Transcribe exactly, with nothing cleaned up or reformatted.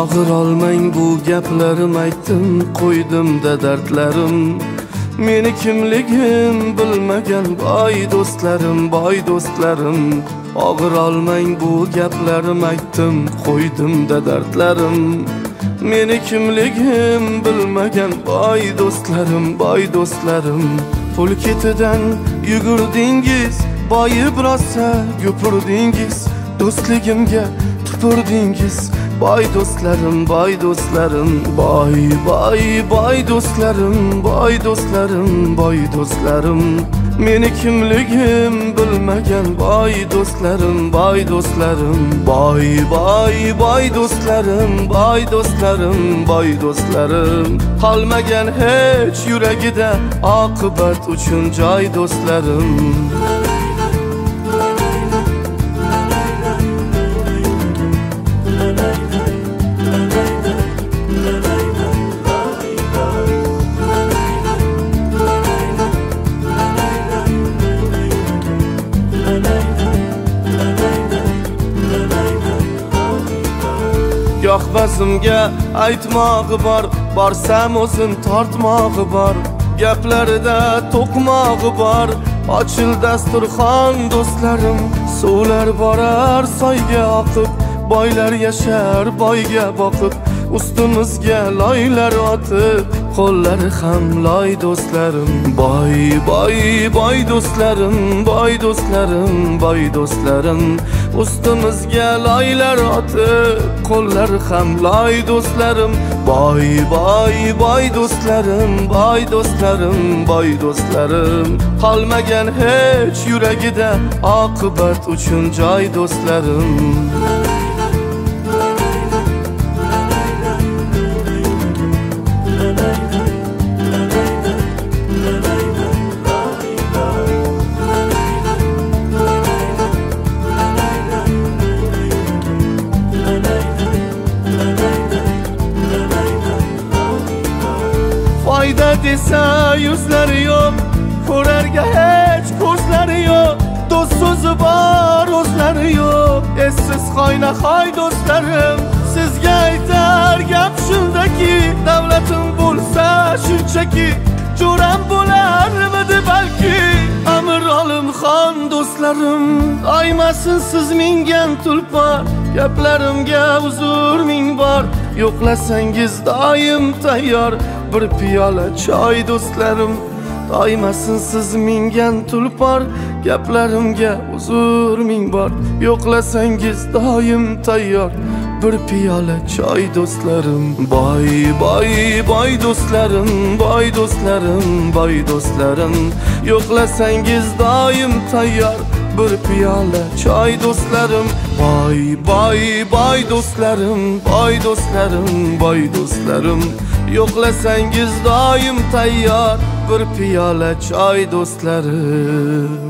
Og'ir olmang bu gaplarim, aytdim qo'ydimda dardlarim. Meni kimligim bilmagan boy do'stlarim, boy do'stlarim. Og'ir olmang bu gaplarim, aytdim qo'ydimda dardlarim. Meni kimligim bilmagan boy do'stlarim, boy do'stlarim. Pul ketidan yugurdingiz, boyib rosa gupurdingiz. Do'stligimga tupurdingiz, boy do'stlarim, boy do'stlarim. Boy, boy, boy do'stlarim, boy do'stlarim, boy do'stlarim. Meni kimligim bilmagan boy do'stlarim, boy do'stlarim. Boy, boy, boy do'stlarim, boy do'stlarim, boy do'stlarim. Qolmagan hech yuragida oqibat uchun joy do'stlarim. Yo'q bazimga aytmog'i bor, borsam o'zim tortmog'i bor. Gaplarida to'qmog'i bor, ochil dasturxon do'stlarim. Suvlar borar soyga oqib, boylar yashar boyga boqib. Ustimizga loylar otib, qo'llari ham loy do'stlarim. Boy, boy, boy do'stlarim, boy do'stlarim, boy do'stlarim. Ustimizga loylar otib, qo'llari ham loy do'stlarim. Boy, boy, boy do'stlarim, boy do'stlarim, boy do'stlarim. Qolmagan hech yuragida oqibat uchun joy do'stlarim. Foyda desa yuzlari yo'q, ko'rarga hech ko'zlari yo'q. Do'st so'zi bor, o'zlari yo'q. Essiz xoynahoy do'stlarim, sizga aytar gap shundaki, davlatim bo'lsa shunchaki, jo'ram bo'larmidi balki. Amir Olimxon do'stlarim, aymasin siz mingan tulpor. Gaplarimga uzr ming bor, yo'qlasangiz doim tayyor bir piyola choy do'stlarim. Doymasin siz mingan tulpor, gaplarimga uzr ming bor, yo'qlasangiz doim tayyor bir piyola choy do'stlarim. Boy, boy, boy do'stlarim, boy do'stlarim, boy do'stlarim. Yo'qlasangiz doim tayyor bir piyola choy do'stlarim. Boy, boy, boy do'stlarim, boy do'stlarim, boy do'stlarim. Yo'qlasangiz doim tayyor bir piyola choy do'stlarim.